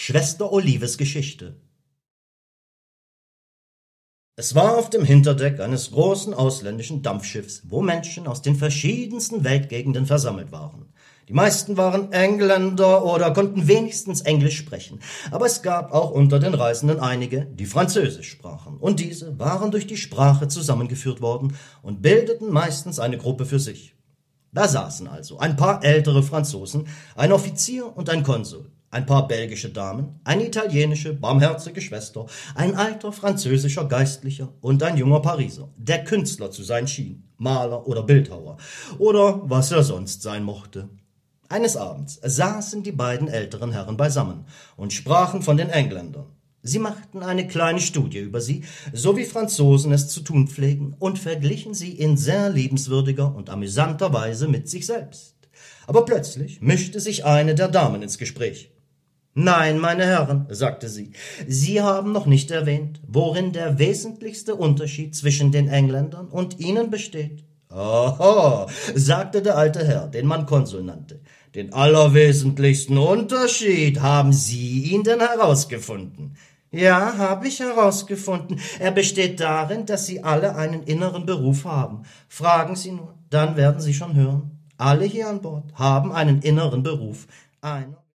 Schwester Olives Geschichte. Es war auf dem Hinterdeck eines großen ausländischen Dampfschiffs, wo Menschen aus den verschiedensten Weltgegenden versammelt waren. Die meisten waren Engländer oder konnten wenigstens Englisch sprechen, aber es gab auch unter den Reisenden einige, die Französisch sprachen, und diese waren durch die Sprache zusammengeführt worden und bildeten meistens eine Gruppe für sich. Da saßen also ein paar ältere Franzosen, ein Offizier und ein Konsul, ein paar belgische Damen, eine italienische, barmherzige Schwester, ein alter französischer Geistlicher und ein junger Pariser, der Künstler zu sein schien, Maler oder Bildhauer oder was er sonst sein mochte. Eines Abends saßen die beiden älteren Herren beisammen und sprachen von den Engländern. Sie machten eine kleine Studie über sie, so wie Franzosen es zu tun pflegen, und verglichen sie in sehr liebenswürdiger und amüsanter Weise mit sich selbst. Aber plötzlich mischte sich eine der Damen ins Gespräch. »Nein, meine Herren«, sagte sie, »Sie haben noch nicht erwähnt, worin der wesentlichste Unterschied zwischen den Engländern und Ihnen besteht.« »Aha«, sagte der alte Herr, den man Konsul nannte, »den allerwesentlichsten Unterschied, haben Sie ihn denn herausgefunden?« »Ja, habe ich herausgefunden. Er besteht darin, dass Sie alle einen inneren Beruf haben. Fragen Sie nur, dann werden Sie schon hören. Alle hier an Bord haben einen inneren Beruf. Einer